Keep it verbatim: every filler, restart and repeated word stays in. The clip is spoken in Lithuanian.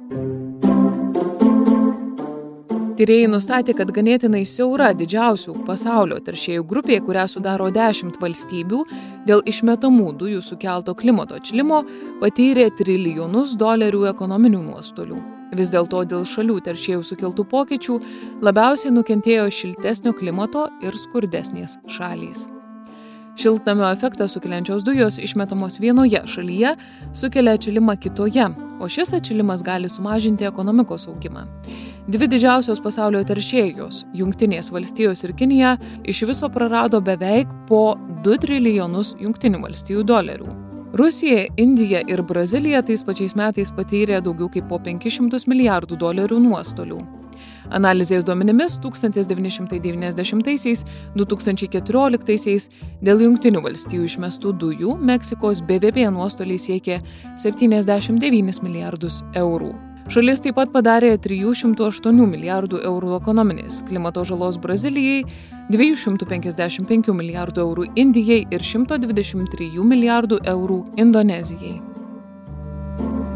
Tyrėjai nustatė, kad ganėtinai siaura didžiausių pasaulio teršėjų grupė, kurią sudaro dešimt valstybių, dėl išmetamų dujų sukelto klimato atšilimo patyrė trilijonus dolerių ekonominių nuostolių. Vis dėlto dėl šalių teršėjų sukeltų pokyčių labiausiai nukentėjo šiltesnio klimato ir skurdesnės šalys. Šiltnamio efektą sukeliančios dujos išmetamos vienoje šalyje sukelia atšilimą kitoje, o šis atšilimas gali sumažinti ekonomikos augimą. Dvi didžiausios pasaulio teršėjos, Jungtinės valstijos ir Kinija, iš viso prarado beveik po du trilijonus Jungtinių valstijų dolerių. Rusija, Indija ir Brazilija tais pačiais metais patyrė daugiau kaip po penkis šimtus milijardų dolerių nuostolių. Analizės duomenimis tūkstantis devyni šimtai devyniasdešimtaisiais - du tūkstančiai keturioliktaisiais dėl Jungtinių valstijų išmestų dujų Meksikos B V P nuostoliai siekė septyniasdešimt devynis milijardus eurų. Šalis taip pat padarė trijų šimtų aštuonių milijardų eurų ekonominės klimato žalos Brazilijai, dviejų šimtų penkiasdešimt penkių milijardų eurų Indijai ir šimto dvidešimt trijų milijardų eurų Indonezijai.